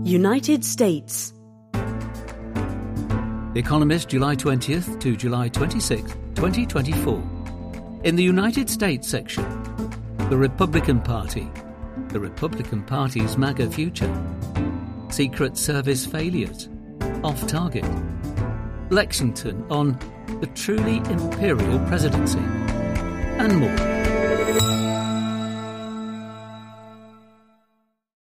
United States. The Economist, July 20th to July 26th, 2024. In the United States section, the Republican Party, the Republican Party's MAGA future, Secret Service failures, off target, Lexington on the truly imperial presidency, and more.